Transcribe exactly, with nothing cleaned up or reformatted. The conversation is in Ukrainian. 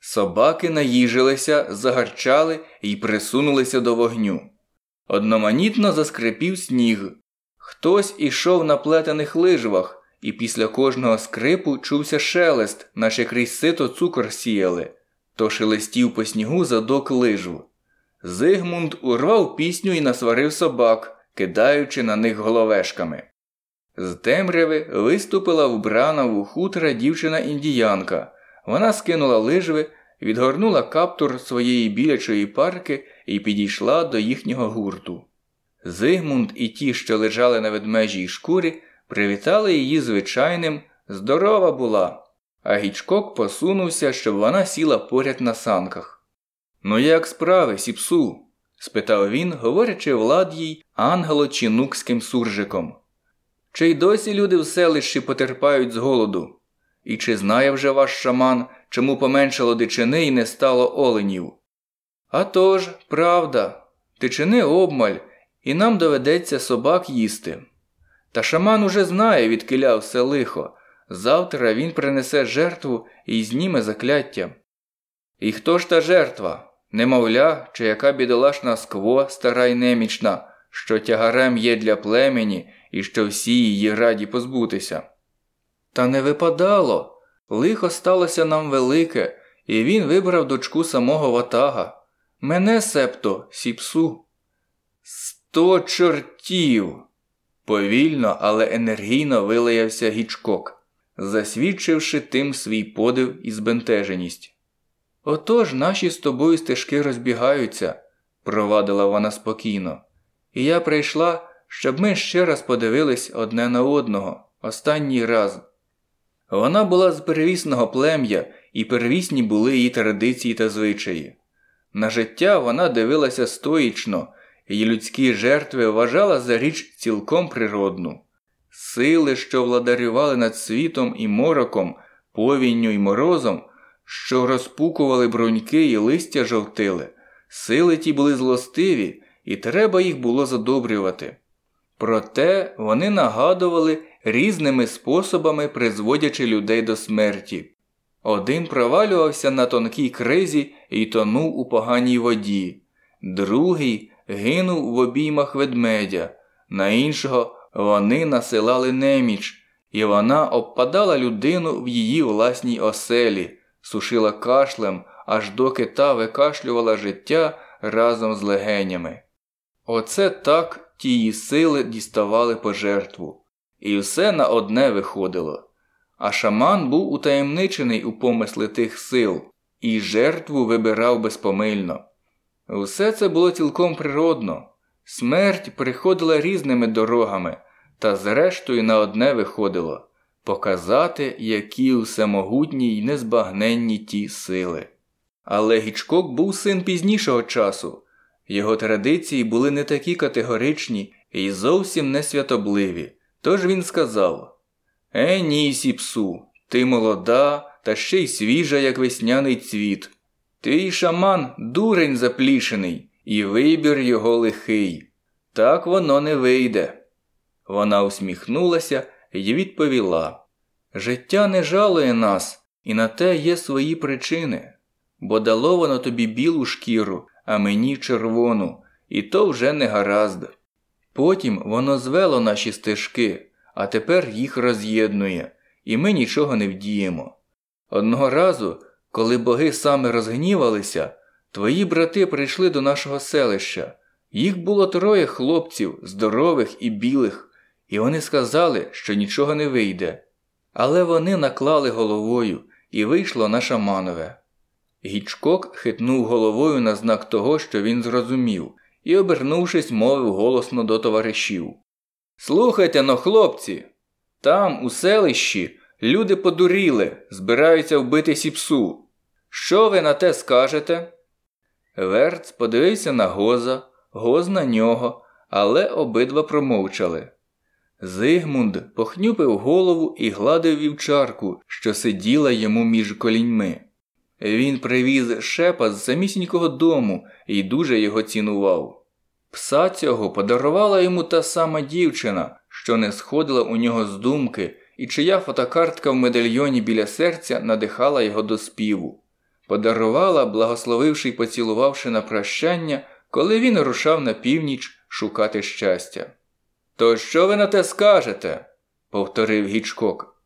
Собаки наїжилися, загарчали і присунулися до вогню. Одноманітно заскрипів сніг. Хтось ішов на плетених лижвах, і після кожного скрипу чувся шелест, наче крізь сито цукор сіяли. То шелестів по снігу задок лижв. Зигмунд урвав пісню і насварив собак, кидаючи на них головешками. З темряви виступила вбрана в хутра дівчина-індіянка. Вона скинула лижви, відгорнула каптур своєї білячої парки і підійшла до їхнього гурту. Зигмунд і ті, що лежали на ведмежій шкурі, привітали її звичайним «здорова була», а Гічкок посунувся, щоб вона сіла поряд на санках. «Ну як справи, Сіпсу?» – спитав він, говорячи влад їй англо-чинукським суржиком. «Чи й досі люди в селищі потерпають з голоду? І чи знає вже ваш шаман, чому поменшало дичини і не стало оленів?» «А тож, правда, дичини обмаль, і нам доведеться собак їсти. Та шаман уже знає, відкиля все лихо. Завтра він принесе жертву і зніме закляття». «І хто ж та жертва? Немовля, чи яка бідолашна скво, стара й немічна, що тягарем є для племені і що всі її раді позбутися?» «Та не випадало. Лихо сталося нам велике, і він вибрав дочку самого ватага. Мене, септо, Сіпсу». «Сто чортів!» Повільно, але енергійно вилаявся Гічкок, засвідчивши тим свій подив і збентеженість. «Отож наші з тобою стежки розбігаються», – провадила вона спокійно. «І я прийшла, щоб ми ще раз подивились одне на одного, останній раз». Вона була з первісного плем'я, і первісні були її традиції та звичаї. На життя вона дивилася стоїчно, і людські жертви вважала за річ цілком природну. Сили, що владарювали над світом і мороком, повінню і морозом, що розпукували бруньки і листя жовтили, сили ті були злостиві, і треба їх було задобрювати. Проте вони нагадували різними способами, призводячи людей до смерті. Один провалювався на тонкій кризі і тонув у поганій воді, другий гинув в обіймах ведмедя, на іншого вони насилали неміч, і вона обпадала людину в її власній оселі, сушила кашлем, аж доки та викашлювала життя разом з легенями. Оце так ті її сили діставали пожертву. І все на одне виходило. А шаман був утаємничений у помисли тих сил, і жертву вибирав безпомильно. Усе це було цілком природно. Смерть приходила різними дорогами, та зрештою на одне виходило – показати, які всемогутні й незбагненні ті сили. Але Гічкок був син пізнішого часу. Його традиції були не такі категоричні і зовсім не святобливі. Тож він сказав: «Е, ні, Сіпсу, ти молода, та ще й свіжа, як весняний цвіт. Твій шаман дурень заплішений, і вибір його лихий. Так воно не вийде». Вона усміхнулася і відповіла: «Життя не жалує нас, і на те є свої причини. Бо дало воно тобі білу шкіру, а мені червону, і то вже не гаразд. Потім воно звело наші стежки, а тепер їх роз'єднує, і ми нічого не вдіємо. Одного разу, коли боги саме розгнівалися, твої брати прийшли до нашого селища. Їх було троє хлопців, здорових і білих, і вони сказали, що нічого не вийде. Але вони наклали головою, і вийшло на шаманове». Гічкок хитнув головою на знак того, що він зрозумів, і, обернувшись, мовив голосно до товаришів: «Слухайте-но, хлопці! Там, у селищі, люди подуріли, збираються вбити Сіпсу. Що ви на те скажете?» Верц подивився на Гоза, Гоз на нього, але обидва промовчали. Зигмунд похнюпив голову і гладив вівчарку, що сиділа йому між коліньми. Він привіз шепа з самісінького дому і дуже його цінував. Пса цього подарувала йому та сама дівчина, що не сходила у нього з думки, і чия фотокартка в медальйоні біля серця надихала його до співу. подарувала, благословивши й поцілувавши на прощання, коли він рушав на північ шукати щастя. «То що ви на те скажете?» – повторив Гічкок.